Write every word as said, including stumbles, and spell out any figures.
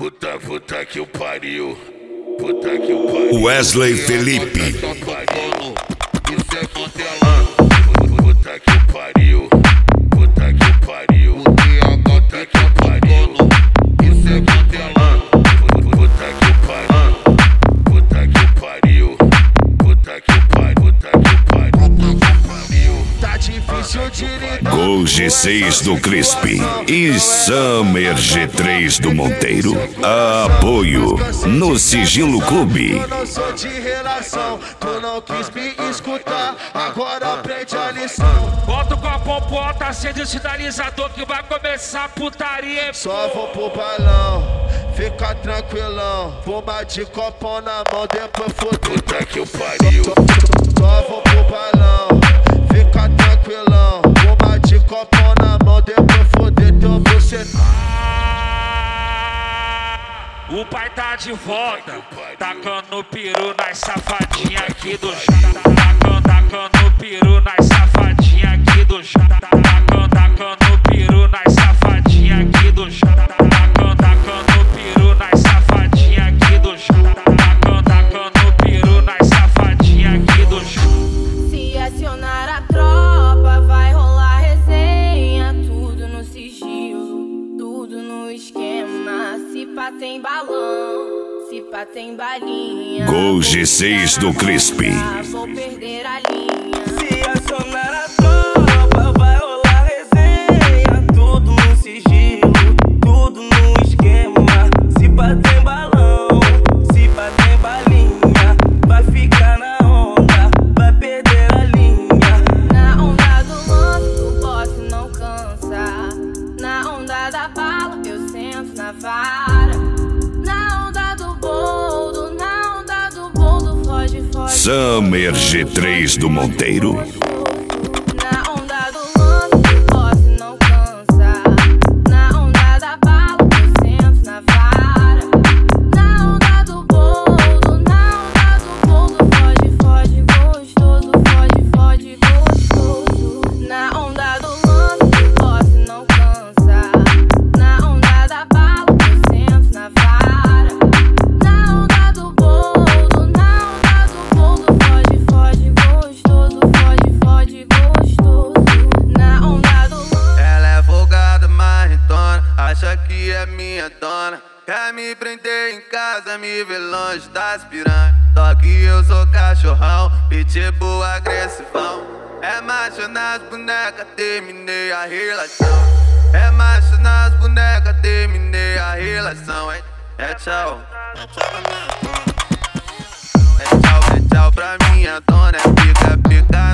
Puta, puta que o pariu. Puta que o pariu. Wesley Felipe. Isso é Montelão. Puta que o pariu. Puta que o pariu. Puta que o pariu. Isso é Montelão. Puta que o pariu. Puta que o pariu. Puta que o pariu. Puta que o pariu. Tá difícil de lidar. Gol G seis do Crisp e Summer G três do Monteiro. Apoio no Sigilo Clube. Eu não sou de relação, tu não quis me escutar, agora aprende a lição. Volta com a popota, acende o sinalizador que vai começar a putaria. Só vou pro balão, fica tranquilão. Bomba de copão na mão, depois foder. Puta que o pariu. Só vou pro balão, fica tranquilão. Bomba de copão na mão, depois foder teu bucetão. O pai tá de volta, tacando peru nas safadinhas aqui do chão. Tacando, tacando peru nas safadinhas aqui do chão. Tacando, tacando peru nas safadinhas aqui do chão. Tacando, tacando peru nas safadinhas aqui do chão. Tacando, tacando peru nas safadinhas aqui do chão. Se acionar a tropa, vai rolar resenha. Tudo no sigilo, tudo no esquema. Se pá tem balão, se pá tem balinha. Gol G seis do Crisp. Vou perder a linha. Se acionar a tropa, vai rolar resenha. Tudo no sigilo, tudo no esquema. Se pá tem balão, se pá tem balinha. Vai ficar na onda, vai perder a linha. Na onda do lance, o boss não cansa. Na onda da bala, eu sento na vara. Na onda do boldo, na onda do boldo, foge, foge. Summer G três do Monteiro. Na onda do lance, o boss não cansa. Na onda da bala, eu sento na vara. Na onda do boldo, na onda do boldo, foge, foge, gostoso, foge, foge, gostoso. Na onda do lance, o boss não cansa. Na onda da bala, eu sento na vara. Na onda do boldo, na onda do boldo, foge, foge, gostoso, foge, foge, gostoso. Na onda do lance. Ela é folgada, marretona, acha que é minha dona. Quer me prender em casa, me ver longe das piranhas. Só que eu sou cachorrão, pitbull agressivão. É macho nas bonecas, terminei a relação. É macho nas bonecas, terminei a relação. É, é tchau. É tchau, é tchau pra minha dona. É pica, pica